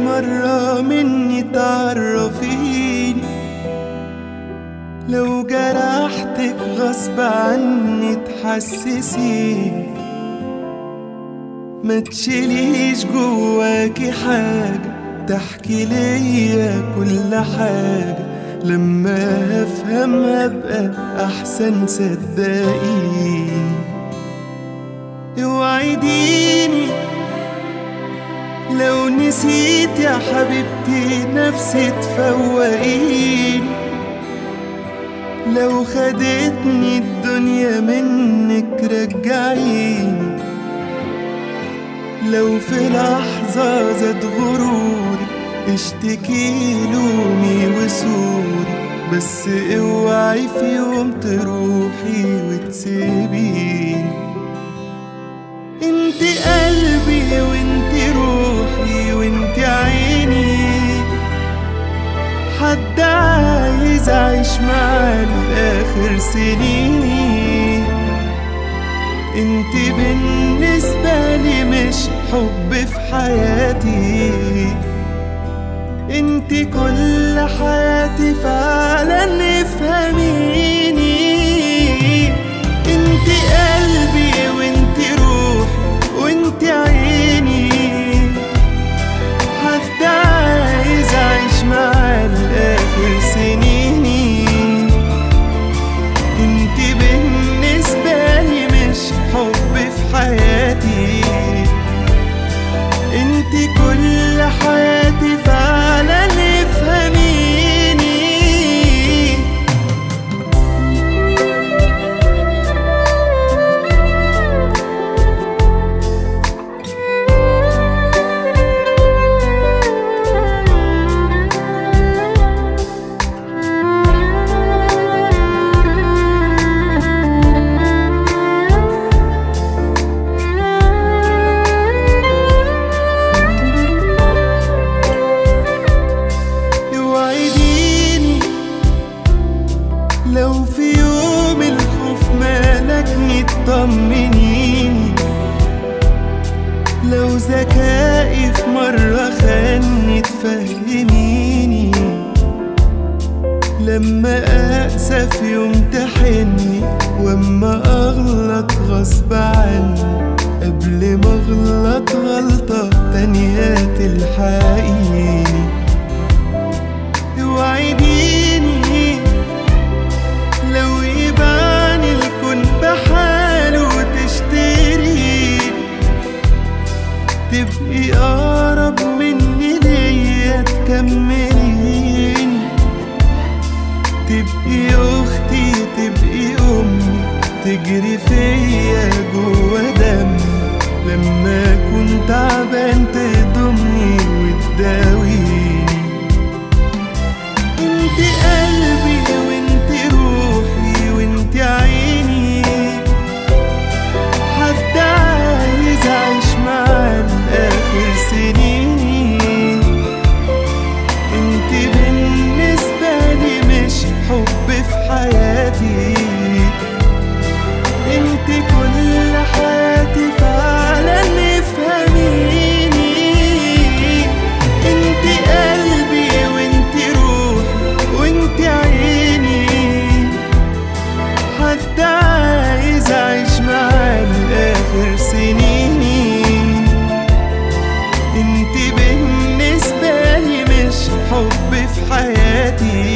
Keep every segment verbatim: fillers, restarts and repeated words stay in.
مرة مني تعرفيني، لو جرحتك غصب عني تحسسيني، ما تشيليش جواكي حاجة تحكي ليا كل حاجة، لما هفهم هبقى أحسن صدقيني. اوعديني لو نسيت يا حبيبتي نفسي تفوقيني، لو خدتني الدنيا منك رجعيني، لو في لحظة زاد غروري اشتكي لومي وسوري، بس اوعي في يوم تروحي وتسيبيني. انت قلبي وانت روحي وانت عيني، حد عايز اعيش معاه لاخر سنيني. انت بالنسبة لي مش حب في حياتي، انت كل حياتي فعلا افهميني. انت قلبي وانت روحي وانت عيني، حد عايز اعيش معاه لاخر سنيني. انت بالنسبة لي مش حب في حياتي، انت كل حياتي فعلا افهميني. لو في يوم الخوف مالكني تطمنيني، لو ذكائي في مرة خاني تفهميني، لما أقسى في يوم تحني، واما أغلط غصب عني، قبل ما أغلط غلطة تانية تلحقيني. اوعديني لو يبان الكون بحاله وتشتري، تبقي أقرب مني ليا تكمليني، تبقي أختي تبقي أمي، تجري فيا جوا دمي، لما أكون تعبان تضمني وتداويني. انت قلبي وانت روحي وانت عيني، حد عايز اعيش معاه لاخر سنيني. انت بالنسبة لي مش حب في حياتي، انت كل حياتي فعلا افهميني. انت قلبي وانت روحي وانت عيني، حد عايز اعيش معاه لاخر سنيني. انت بالنسبة لي مش حب في حياتي،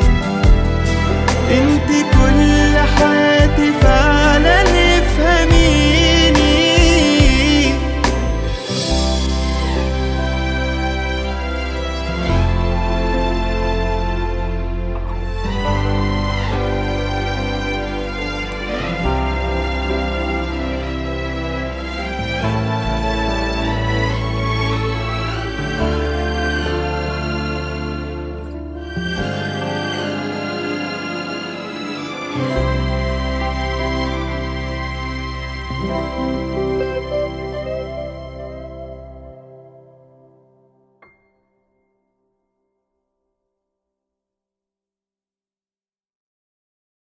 انت كل حياتي فعلا افهميني. Thank you.